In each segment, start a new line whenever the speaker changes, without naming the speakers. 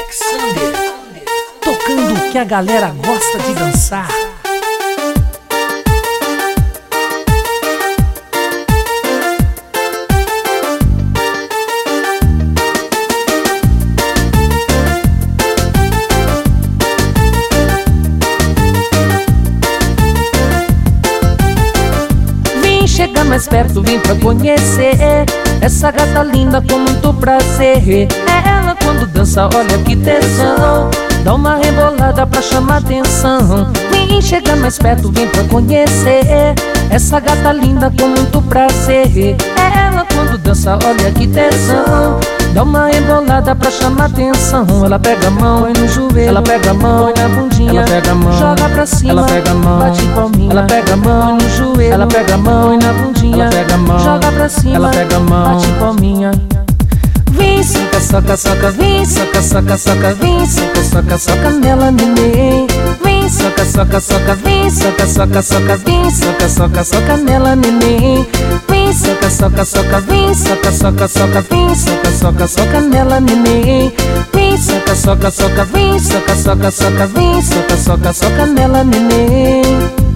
Alexander, tocando o que a galera gosta de dançar.
Vem chegar mais perto, vem pra conhecer essa gata linda com muito prazer. É ela quando dança, olha que tesão, dá uma rebolada pra chamar atenção. Vem chegar mais perto, vem pra conhecer essa gata linda com muito prazer. É ela quando dança, olha que tesão, dá uma rebolada pra chamar atenção. Ela pega a mão, põe no joelho, ela pega a mão, põe na bundinha, ela pega a mão, joga pra cima, ela pega a mão, bate palminha, ela pega a mão, põe no joelho, ela pega a mão, põe na bundinha, ela pega a mão, joga pra cima, ela pega a mão, bate palminha. Vem, soca, soca, soca, vem, soca, soca, soca, vem, soca, soca, soca nela, neném. Vem, soca, soca, soca, vem, soca, soca, soca, vem, soca, soca, soca nela, neném. Vem, soca, soca, soca, vem, soca, soca, soca, vem, soca, soca, soca nela, neném. Vem, soca, soca, soca, vem, soca, soca, soca, vem, soca, soca, soca nela, neném.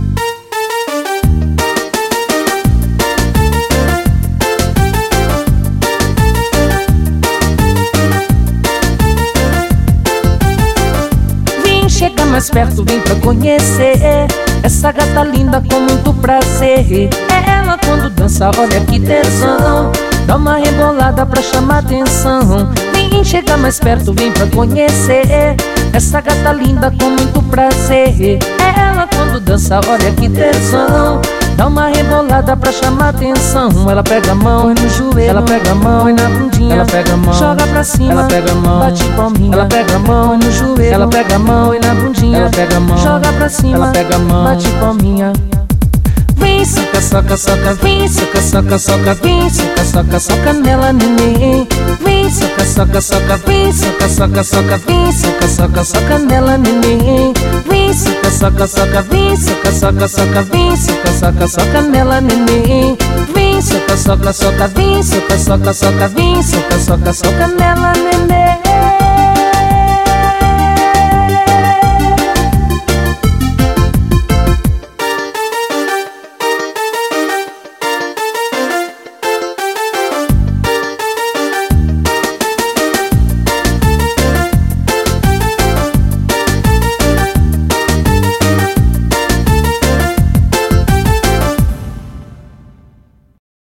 Chega mais perto, vem pra conhecer essa gata linda com muito prazer. É ela quando dança, olha que tesão, dá uma rebolada pra chamar atenção. Vem chegar mais perto, vem pra conhecer essa gata linda com muito prazer. É ela quando dança, olha que tesão, dá uma rebolada pra chamar atenção. Ela pega a mão, põe no joelho, ela pega a mão, põe na bundinha, ela pega a mão, joga pra cima, ela pega a mão, bate palminha, ela pega a mão, põe no joelho, ela pega a mão, põe na bundinha, ela pega a mão, joga pra cima, ela pega a mão, bate palminha. Vem, soca, soca, soca, vem, soca, soca, soca, vem, soca, soca, soca nela, neném. Vem, soca, soca, soca, vem, soca, soca, soca, vem, soca, soca, soca nela, neném. Vem, soca, soca, soca, vem, soca, soca, soca, vem, soca, soca, soca nela, neném. Vem, soca, soca, soca, vem, soca, soca, soca, vem, soca, soca, soca nela, neném.